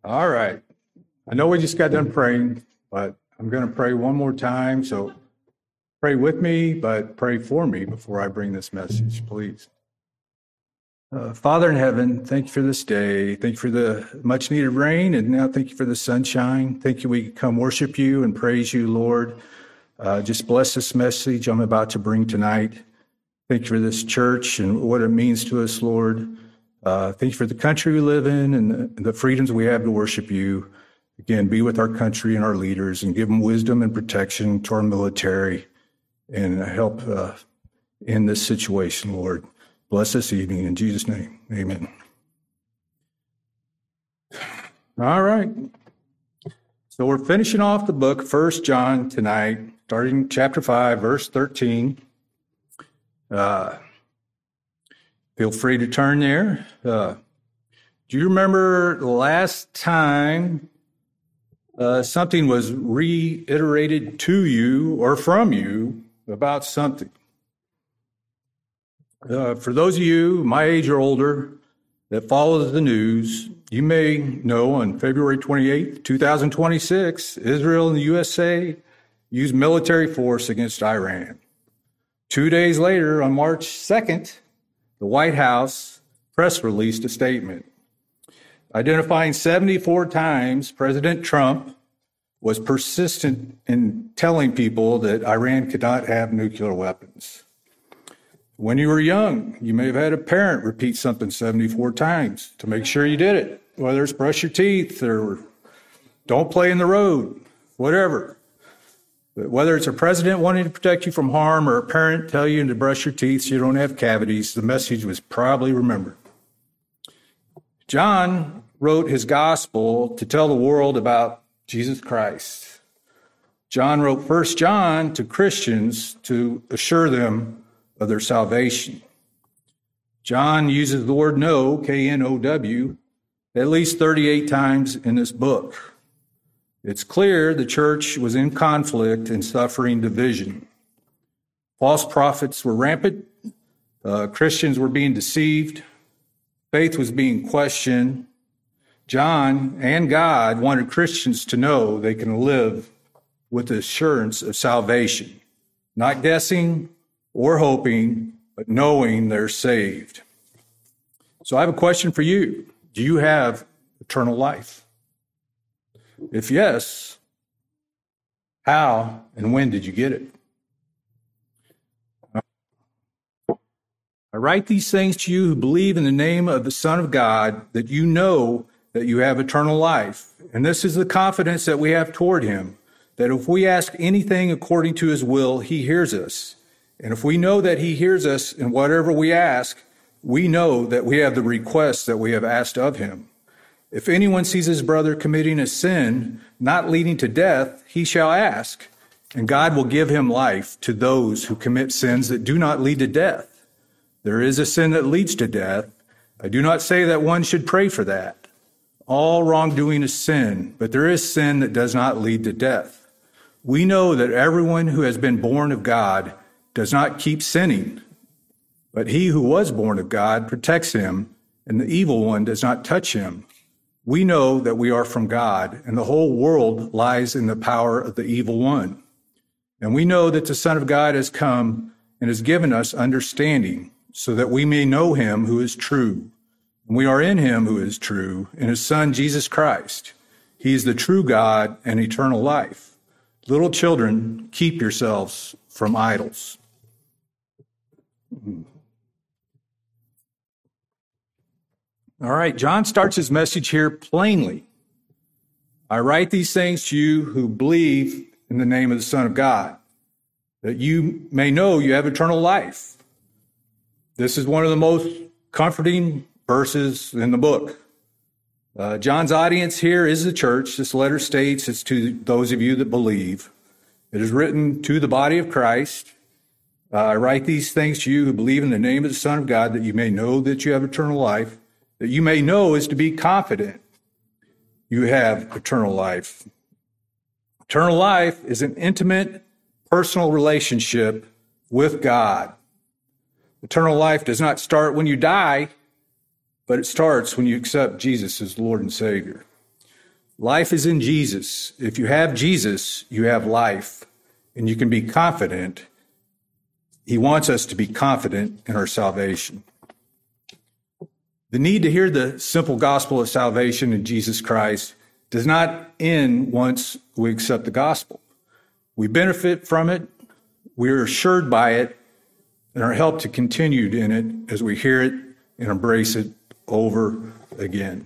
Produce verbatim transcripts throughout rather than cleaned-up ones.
All right. I know we just got done praying, but I'm going to pray one more time. So pray with me, but pray for me before I bring this message, please. Uh, Father in heaven, thank you for this day. Thank you for the much needed rain. And now thank you for the sunshine. Thank you. We can come worship you and praise you, Lord. Uh, just bless this message I'm about to bring tonight. Thank you for this church and what it means to us, Lord. Uh, thank you for the country we live in and the, and the freedoms we have to worship you. Again, be with our country and our leaders and give them wisdom and protection to our military and help uh, in this situation, Lord. Bless this evening in Jesus' name. Amen. All right. So we're finishing off the book, First John, tonight, starting chapter five, verse thirteen. Uh, feel free to turn there. Uh, do you remember the last time uh, something was reiterated to you or from you about something? Uh, for those of you my age or older that follow the news, you may know on February twenty-eighth, twenty twenty-six, Israel and the U S A used military force against Iran. Two days later, on March second, the White House press released a statement identifying seventy-four times President Trump was persistent in telling people that Iran could not have nuclear weapons. When you were young, you may have had a parent repeat something seventy-four times to make sure you did it, whether it's brush your teeth or don't play in the road, whatever. But whether it's a president wanting to protect you from harm or a parent tell you to brush your teeth so you don't have cavities, the message was probably remembered. John wrote his gospel to tell the world about Jesus Christ. John wrote First John to Christians to assure them of their salvation. John uses the word know, K N O W, at least thirty-eight times in this book. It's clear the church was in conflict and suffering division. False prophets were rampant. Uh, Christians were being deceived. Faith was being questioned. John and God wanted Christians to know they can live with the assurance of salvation, not guessing or hoping, but knowing they're saved. So I have a question for you. Do you have eternal life? If yes, how and when did you get it? I write these things to you who believe in the name of the Son of God, that you know that you have eternal life. And this is the confidence that we have toward him, that if we ask anything according to his will, he hears us. And if we know that he hears us in whatever we ask, we know that we have the requests that we have asked of him. If anyone sees his brother committing a sin not leading to death, he shall ask, and God will give him life to those who commit sins that do not lead to death. There is a sin that leads to death. I do not say that one should pray for that. All wrongdoing is sin, but there is sin that does not lead to death. We know that everyone who has been born of God does not keep sinning, but he who was born of God protects him, and the evil one does not touch him. We know that we are from God, and the whole world lies in the power of the evil one. And we know that the Son of God has come and has given us understanding, so that we may know him who is true. And we are in him who is true, in his Son, Jesus Christ. He is the true God and eternal life. Little children, keep yourselves from idols. All right, John starts his message here plainly. I write these things to you who believe in the name of the Son of God, that you may know you have eternal life. This is one of the most comforting verses in the book. Uh, John's audience here is the church. This letter states it's to those of you that believe. It is written to the body of Christ. Uh, I write these things to you who believe in the name of the Son of God, that you may know that you have eternal life. That you may know is to be confident you have eternal life. Eternal life is an intimate, personal relationship with God. Eternal life does not start when you die, but it starts when you accept Jesus as Lord and Savior. Life is in Jesus. If you have Jesus, you have life, and you can be confident. He wants us to be confident in our salvation. The need to hear the simple gospel of salvation in Jesus Christ does not end once we accept the gospel. We benefit from it, we are assured by it, and are helped to continue in it as we hear it and embrace it over again.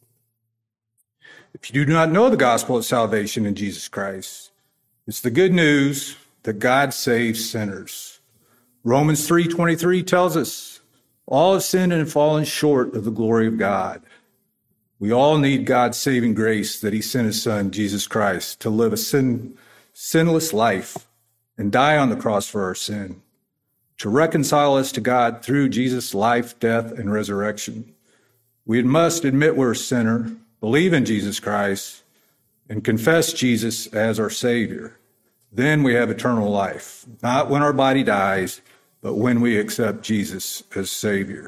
If you do not know the gospel of salvation in Jesus Christ, it's the good news that God saves sinners. Romans three twenty-three tells us, all have sinned and fallen short of the glory of God. We all need God's saving grace that he sent his son, Jesus Christ, to live a sin, sinless life and die on the cross for our sin, to reconcile us to God through Jesus' life, death, and resurrection. We must admit we're a sinner, believe in Jesus Christ, and confess Jesus as our Savior. Then we have eternal life, not when our body dies, but when we accept Jesus as Savior.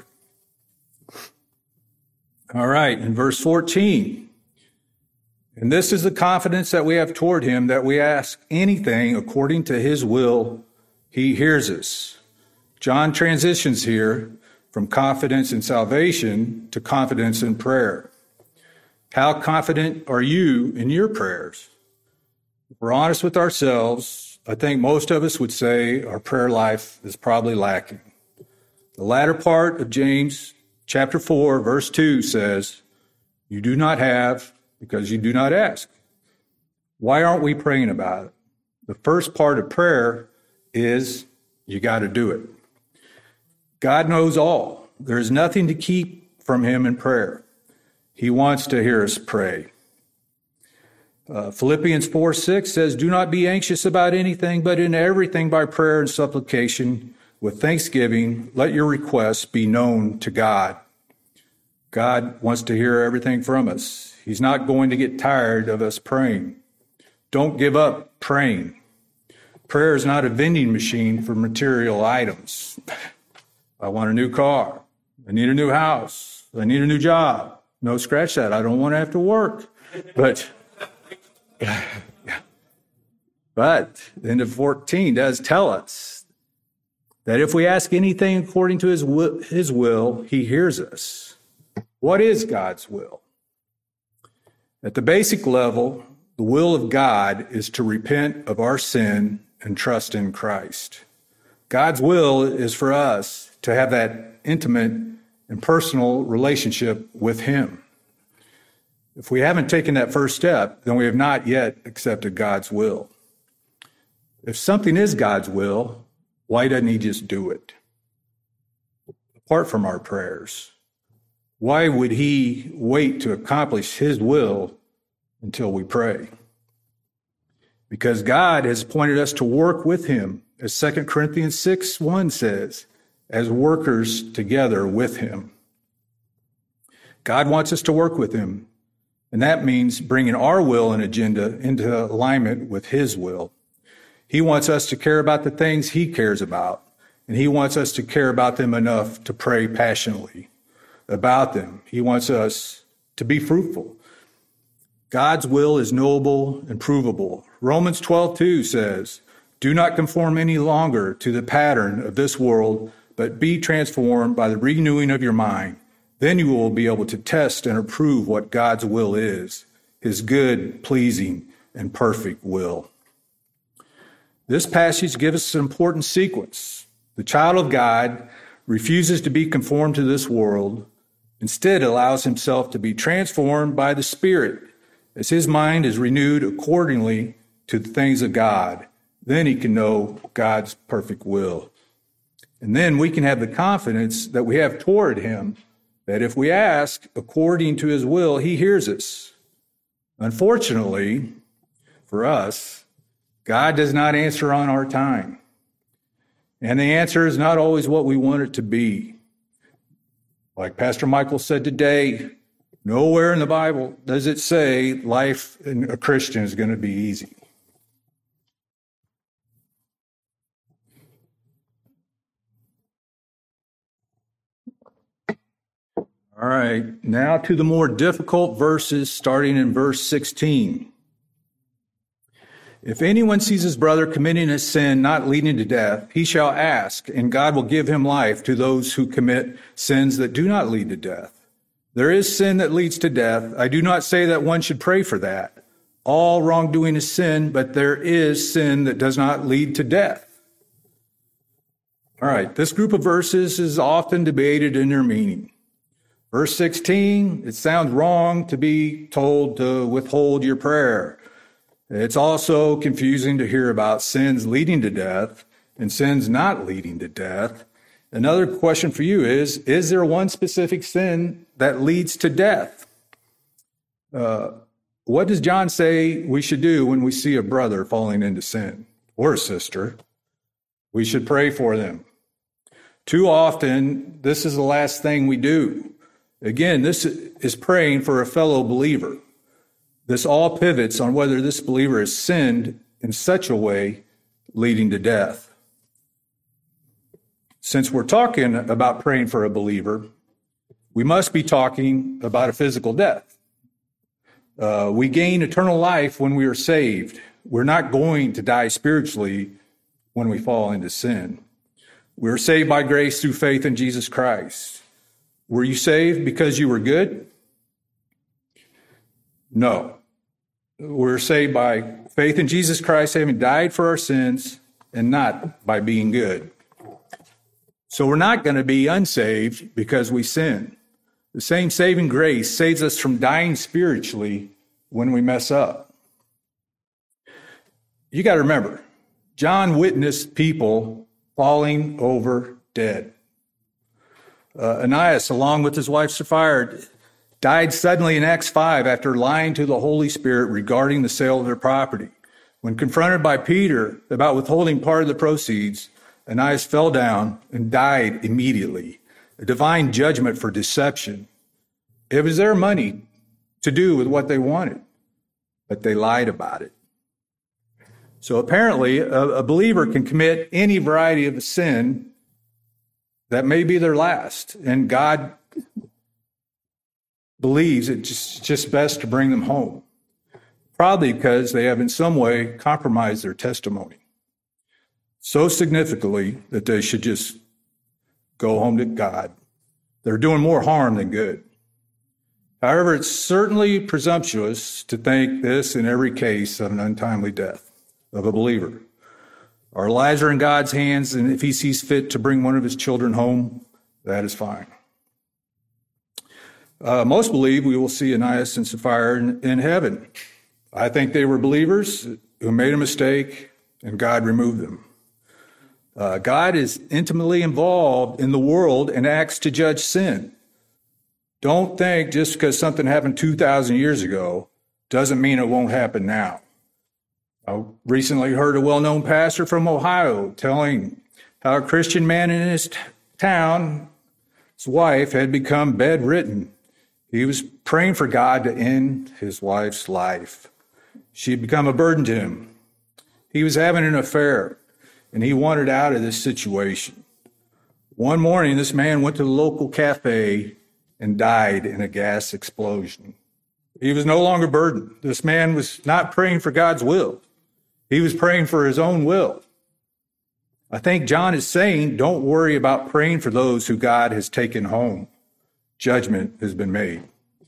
All right, in verse fourteen, and this is the confidence that we have toward him, that we ask anything according to his will, he hears us. John transitions here from confidence in salvation to confidence in prayer. How confident are you in your prayers? If we're honest with ourselves, I think most of us would say our prayer life is probably lacking. The latter part of James chapter four, verse two says, you do not have because you do not ask. Why aren't we praying about it? The first part of prayer is you got to do it. God knows all. There's nothing to keep from him in prayer. He wants to hear us pray. Uh, Philippians four six says, do not be anxious about anything, but in everything by prayer and supplication, with thanksgiving, let your requests be known to God. God wants to hear everything from us. He's not going to get tired of us praying. Don't give up praying. Prayer is not a vending machine for material items. I want a new car. I need a new house. I need a new job. No, scratch that. I don't want to have to work. But, yeah. But the end of fourteen does tell us that if we ask anything according to his will, his will, he hears us. What is God's will? At the basic level, the will of God is to repent of our sin and trust in Christ. God's will is for us to have that intimate and personal relationship with him. If we haven't taken that first step, then we have not yet accepted God's will. If something is God's will, why doesn't he just do it? Apart from our prayers, why would he wait to accomplish his will until we pray? Because God has appointed us to work with him, as Second Corinthians six one says, as workers together with him. God wants us to work with him, and that means bringing our will and agenda into alignment with his will. He wants us to care about the things he cares about, and he wants us to care about them enough to pray passionately about them. He wants us to be fruitful. God's will is knowable and provable. Romans twelve two says, do not conform any longer to the pattern of this world, but be transformed by the renewing of your mind. Then you will be able to test and approve what God's will is, his good, pleasing, and perfect will. This passage gives us an important sequence. The child of God refuses to be conformed to this world, instead allows himself to be transformed by the Spirit as his mind is renewed accordingly to the things of God. Then he can know God's perfect will. And then we can have the confidence that we have toward him, that if we ask according to his will, he hears us. Unfortunately, for us, God does not answer on our time. And the answer is not always what we want it to be. Like Pastor Michael said today, nowhere in the Bible does it say life in a Christian is going to be easy. All All right, now to the more difficult verses, starting in verse sixteen. If anyone sees his brother committing a sin not leading to death, he shall ask, and God will give him life to those who commit sins that do not lead to death. There is sin that leads to death. I do not say that one should pray for that. All wrongdoing is sin, but there is sin that does not lead to death. All right, this group of verses is often debated in their meaning. Verse sixteen, it sounds wrong to be told to withhold your prayer. It's also confusing to hear about sins leading to death and sins not leading to death. Another question for you is, is there one specific sin that leads to death? Uh, what does John say we should do when we see a brother falling into sin or a sister? We should pray for them. Too often, this is the last thing we do. Again, this is praying for a fellow believer. This all pivots on whether this believer has sinned in such a way leading to death. Since we're talking about praying for a believer, we must be talking about a physical death. Uh, we gain eternal life when we are saved. We're not going to die spiritually when we fall into sin. We're saved by grace through faith in Jesus Christ. Were you saved because you were good? No. We're saved by faith in Jesus Christ, having died for our sins, and not by being good. So we're not going to be unsaved because we sin. The same saving grace saves us from dying spiritually when we mess up. You got to remember, John witnessed people falling over dead. Uh, Ananias, along with his wife Sapphira, died suddenly in Acts five after lying to the Holy Spirit regarding the sale of their property. When confronted by Peter about withholding part of the proceeds, Ananias fell down and died immediately, a divine judgment for deception. It was their money to do with what they wanted, but they lied about it. So apparently, a, a believer can commit any variety of sin that may be their last, and God believes it's just, just best to bring them home, probably because they have in some way compromised their testimony so significantly that they should just go home to God. They're doing more harm than good. However, it's certainly presumptuous to think this in every case of an untimely death of a believer. Our lives are in God's hands, and if he sees fit to bring one of his children home, that is fine. Uh, most believe we will see Ananias and Sapphira in, in heaven. I think they were believers who made a mistake, and God removed them. Uh, God is intimately involved in the world and acts to judge sin. Don't think just because something happened two thousand years ago doesn't mean it won't happen now. I recently heard a well-known pastor from Ohio telling how a Christian man in his t- town, his wife, had become bedridden. He was praying for God to end his wife's life. She had become a burden to him. He was having an affair, and he wanted out of this situation. One morning, this man went to the local cafe and died in a gas explosion. He was no longer burdened. This man was not praying for God's will. He was praying for his own will. I think John is saying, don't worry about praying for those who God has taken home. Judgment has been made.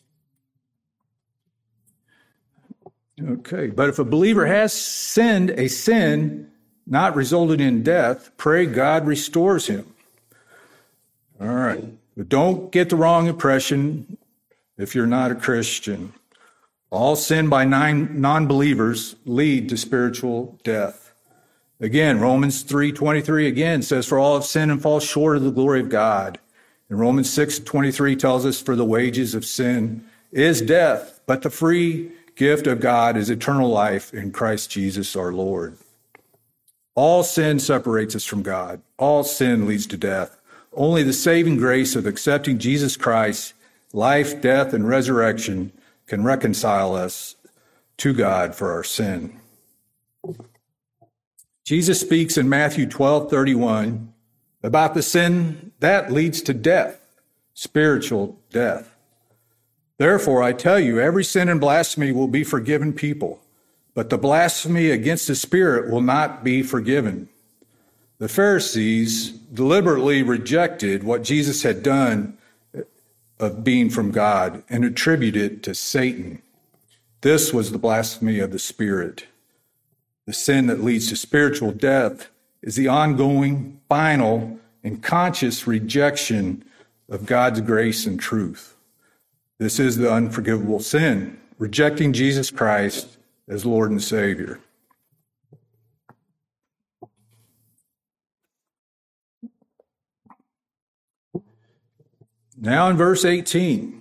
Okay, but if a believer has sinned a sin not resulting in death, pray God restores him. All right, but don't get the wrong impression if you're not a Christian. All sin by non-believers lead to spiritual death. Again, Romans three twenty-three again says, for all have sinned and fall short of the glory of God. And Romans six twenty-three tells us, for the wages of sin is death, but the free gift of God is eternal life in Christ Jesus our Lord. All sin separates us from God. All sin leads to death. Only the saving grace of accepting Jesus Christ, life, death, and resurrection can reconcile us to God for our sin. Jesus speaks in Matthew twelve thirty-one about the sin that leads to death. spiritual death. Therefore, I tell you, every sin and blasphemy will be forgiven people, but the blasphemy against the Spirit will not be forgiven. The Pharisees deliberately rejected what Jesus had done of being from God and attributed it to Satan. This was the blasphemy of the Spirit. The sin that leads to spiritual death is the ongoing, final, and conscious rejection of God's grace and truth. This is the unforgivable sin, rejecting Jesus Christ as Lord and Savior. Now in verse eighteen,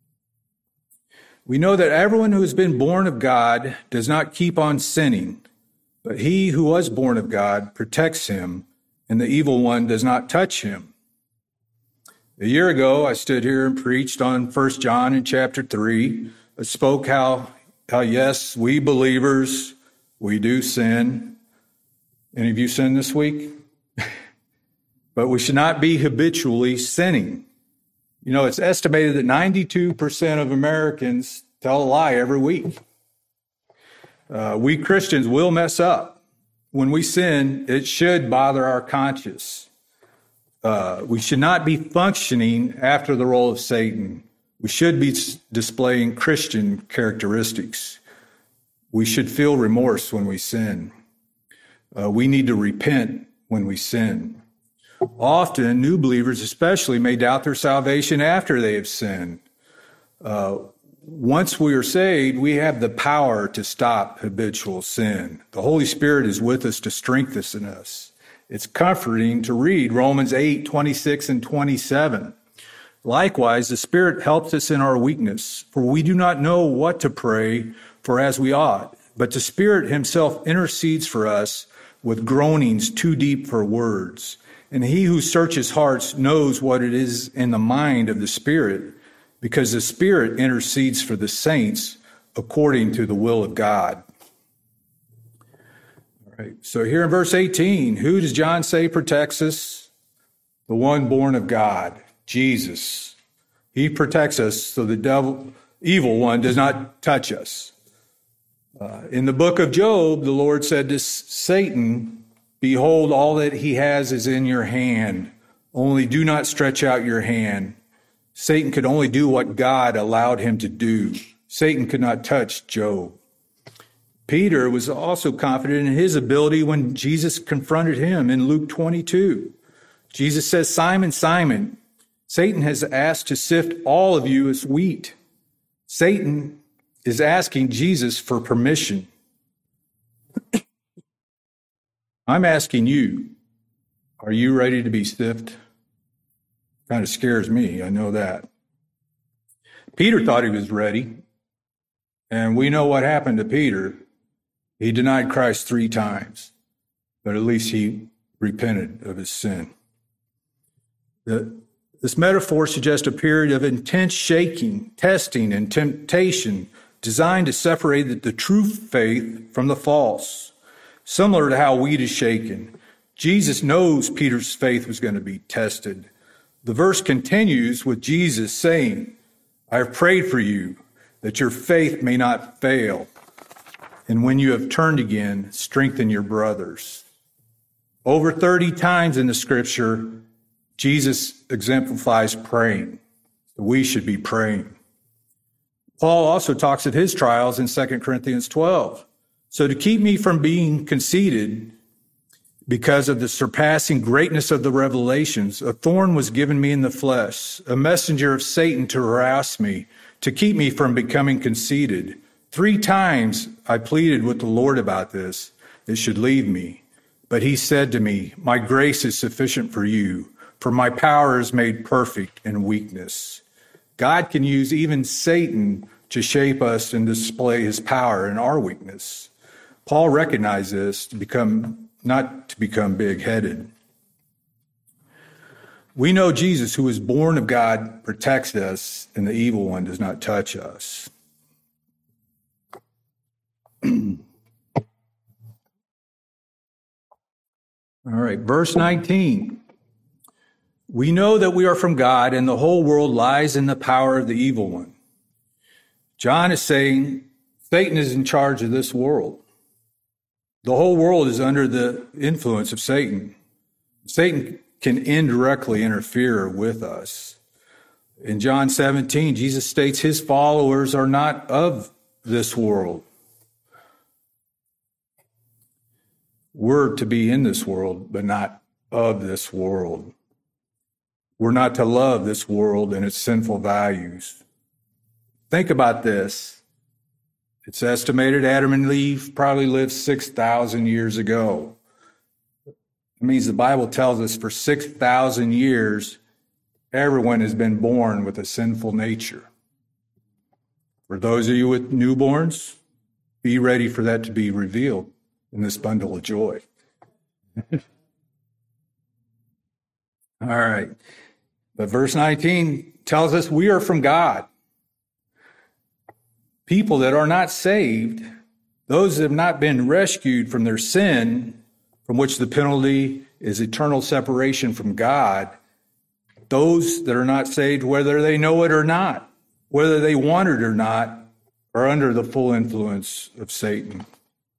we know that everyone who has been born of God does not keep on sinning, but he who was born of God protects him, and the evil one does not touch him. A year ago, I stood here and preached on First John in chapter three. I spoke how, how yes, we believers, we do sin. Any of you sin this week? But we should not be habitually sinning. You know, it's estimated that ninety-two percent of Americans tell a lie every week. Uh, we Christians will mess up. When we sin, it should bother our conscience. Uh, we should not be functioning after the role of Satan. We should be displaying Christian characteristics. We should feel remorse when we sin. Uh, we need to repent when we sin. Often, new believers especially may doubt their salvation after they have sinned. Uh, once we are saved, we have the power to stop habitual sin. The Holy Spirit is with us to strengthen us. It's comforting to read Romans eight, twenty-six and twenty-seven. Likewise, the Spirit helps us in our weakness, for we do not know what to pray for as we ought, but the Spirit himself intercedes for us with groanings too deep for words. And he who searches hearts knows what it is in the mind of the Spirit, because the Spirit intercedes for the saints according to the will of God. All right. So here in verse eighteen, who does John say protects us? The one born of God, Jesus. He protects us so the devil, evil one does not touch us. Uh, in the book of Job, the Lord said to Satan, "Behold, all that he has is in your hand. Only do not stretch out your hand." Satan could only do what God allowed him to do. Satan could not touch Job. Peter was also confident in his ability when Jesus confronted him in Luke twenty-two. Jesus says, "Simon, Simon, Satan has asked to sift all of you as wheat." Satan is asking Jesus for permission. I'm asking you, are you ready to be sifted? Kind of scares me, I know that. Peter thought he was ready, and we know what happened to Peter. He denied Christ three times, but at least he repented of his sin. The, this metaphor suggests a period of intense shaking, testing, and temptation designed to separate the, the true faith from the false. Similar to how wheat is shaken, Jesus knows Peter's faith was going to be tested. The verse continues with Jesus saying, "I have prayed for you that your faith may not fail. And when you have turned again, strengthen your brothers." Over thirty times in the scripture, Jesus exemplifies praying. We should be praying. Paul also talks of his trials in Second Corinthians twelve. "So to keep me from being conceited, because of the surpassing greatness of the revelations, a thorn was given me in the flesh, a messenger of Satan to harass me, to keep me from becoming conceited. Three times I pleaded with the Lord about this, it should leave me. But he said to me, 'My grace is sufficient for you, for my power is made perfect in weakness.'" God can use even Satan to shape us and display his power in our weakness. Paul recognized this to become not to become big-headed. We know Jesus, who is born of God, protects us, and the evil one does not touch us. All right, verse nineteen. We know that we are from God, and the whole world lies in the power of the evil one. John is saying Satan is in charge of this world. The whole world is under the influence of Satan. Satan can indirectly interfere with us. In John seventeen, Jesus states his followers are not of this world. We're to be in this world, but not of this world. We're not to love this world and its sinful values. Think about this. It's estimated Adam and Eve probably lived six thousand years ago. It means the Bible tells us for six thousand years, everyone has been born with a sinful nature. For those of you with newborns, be ready for that to be revealed in this bundle of joy. All right. But verse nineteen tells us we are from God. People that are not saved, those that have not been rescued from their sin, from which the penalty is eternal separation from God, those that are not saved, whether they know it or not, whether they want it or not, are under the full influence of Satan.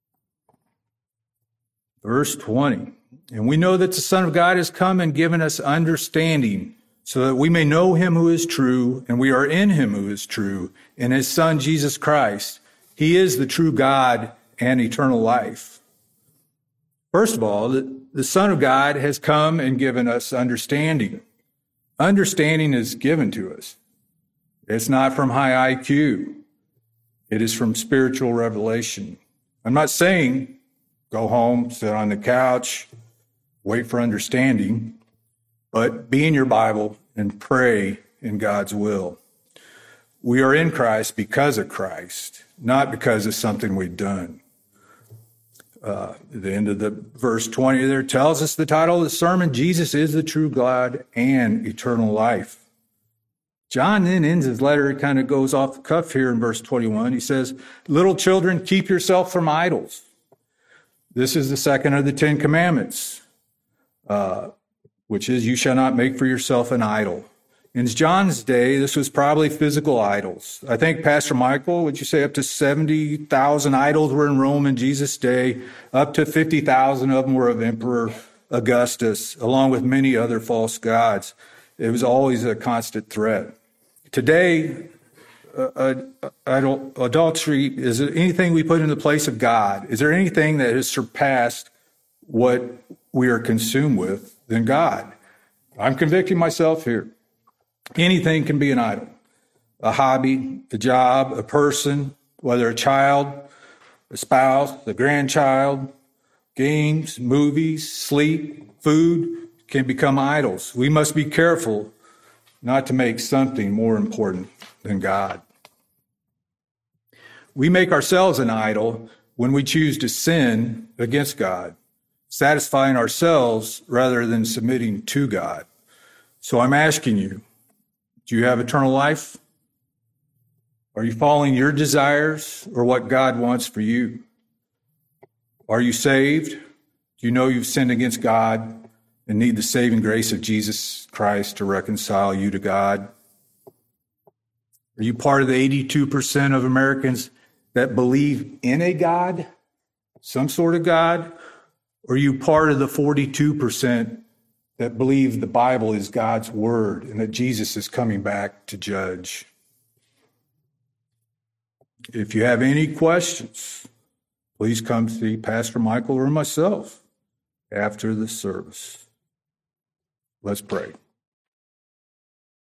Verse twenty, and we know that the Son of God has come and given us understanding, so that we may know him who is true, and we are in him who is true, in his Son, Jesus Christ. He is the true God and eternal life. First of all, the, the Son of God has come and given us understanding. Understanding is given to us. It's not from high I Q. It is from spiritual revelation. I'm not saying go home, sit on the couch, wait for understanding. But be in your Bible and pray in God's will. We are in Christ because of Christ, not because of something we've done. Uh, the end of the verse twenty there tells us the title of the sermon, Jesus is the true God and eternal life. John then ends his letter, it kind of goes off the cuff here in verse twenty-one. He says, little children, keep yourself from idols. This is the second of the Ten Commandments. Uh, which is you shall not make for yourself an idol. In John's day, this was probably physical idols. I think, Pastor Michael, would you say up to seventy thousand idols were in Rome in Jesus' day? Up to fifty thousand of them were of Emperor Augustus, along with many other false gods. It was always a constant threat. Today, uh, uh, adultery is anything we put in the place of God. Is there anything that has surpassed what we are consumed with than God? I'm convicting myself here. Anything can be an idol. A hobby, a job, a person, whether a child, a spouse, a grandchild, games, movies, sleep, food can become idols. We must be careful not to make something more important than God. We make ourselves an idol when we choose to sin against God, satisfying ourselves rather than submitting to God. So I'm asking you, do you have eternal life? Are you following your desires or what God wants for you? Are you saved? Do you know you've sinned against God and need the saving grace of Jesus Christ to reconcile you to God? Are you part of the eighty-two percent of Americans that believe in a God, some sort of God? Or are you part of the forty-two percent that believe the Bible is God's word and that Jesus is coming back to judge? If you have any questions, please come see Pastor Michael or myself after the service. Let's pray.